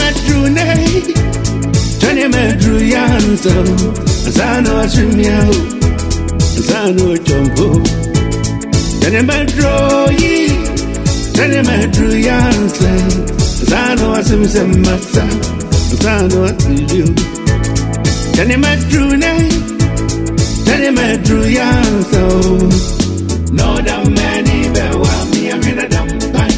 Medru Yanso, Sano Shimio, Sano Chompo, Medru Yanso, Sano Simsem Massa, Sano Asidu, Medru Yanso, no damn many bewa me a damn pine.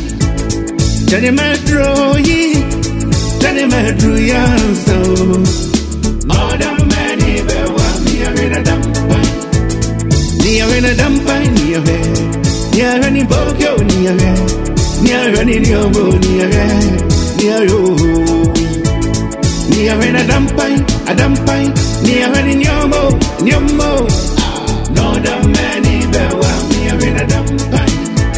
Medru Yanso, more than many bewa me a damn pine. Near in a damn pine, near any bokyo, near any yomo, near you. Near in a damn pine, near any yomo. No damn many bewa me a damn pine.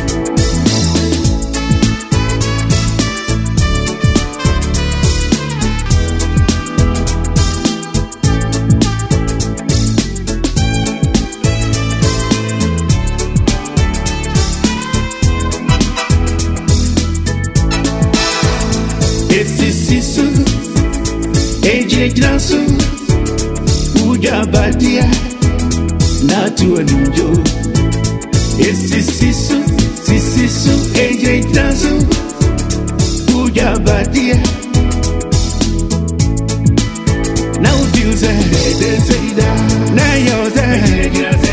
Ejinasu ujabadia natu aninjo sisisu ejinasu ujabadia now feels a head now you're there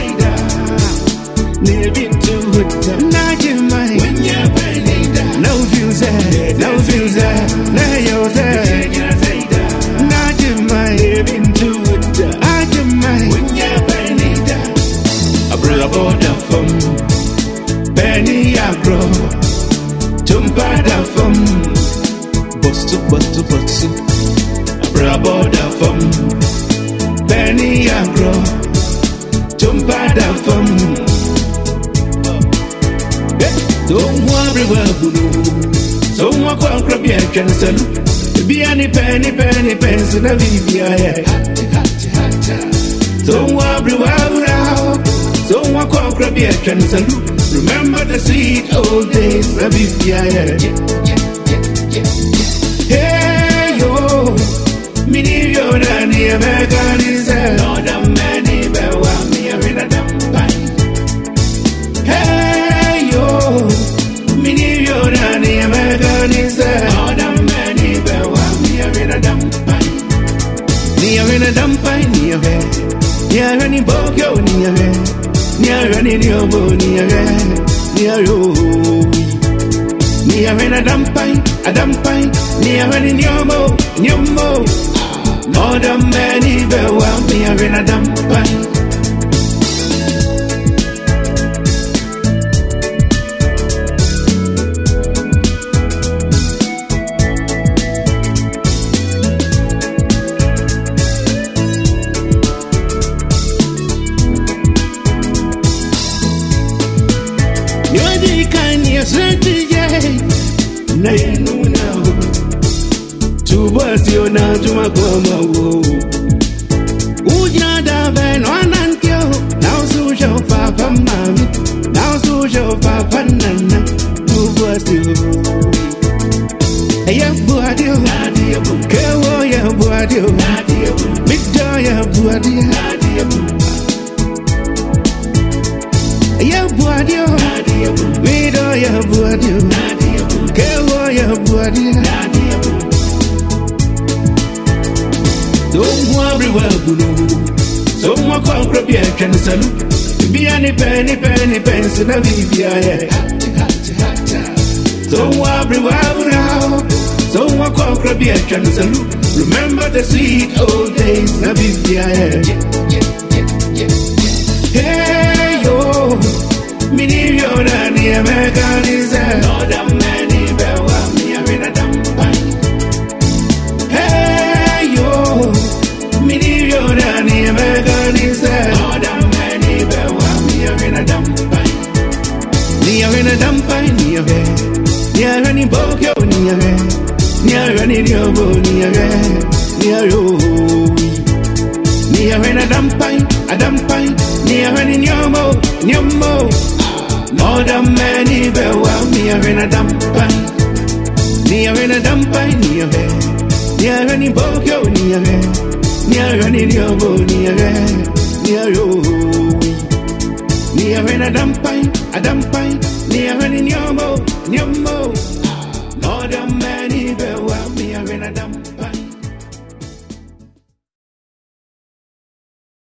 never to not your mind when you're burning down now feels a now you're there Benny agro, tumpada fum, bostu, braboda fum, Benny agro, tumpada fum. Don't worry, well, so what crab you can sell. Be any penny, pence in a VBI. Don't worry, well, so what crab you can sell. Remember the sweet old days, Rabbi. Hey yo, mini yo nani American is no damn many bewa me a damn pine. Hey yo, mini yo nani American is no damn many bewa me a damn pine. Near in a damn pine, near any bokyo, near any yomo, near you. Near in a damn pine, near any yomo. More than many bewa me a damn pine. You now to my coma. Ujada ben one and you now so show papa mammy, now so show papa nana to bust you. Hey, Buadio, Kewo, Buadio, Victoria, Buadia, Buadio, Vidoya, Buadio, Kewo, Buadia. Don't worry, well, so what crab you can salute. Be any penny, pence in a VBI. Don't worry, well, so what crab you can salute. Remember the sweet old days, a VBI. Hey, yo, mini yo, nani American is there. No damn many bewa me a damn pine. Hey, yo. Nani American is there. More than many bewa me a damn pine. Near in a damn pine, near any bokyo, near any yobo, near you. Near in a damn pine, near any yomo. More than many bewa me a damn pine. Near in a damn pine, ni bokyo ni a ni diobo ni a yo ni a na dampai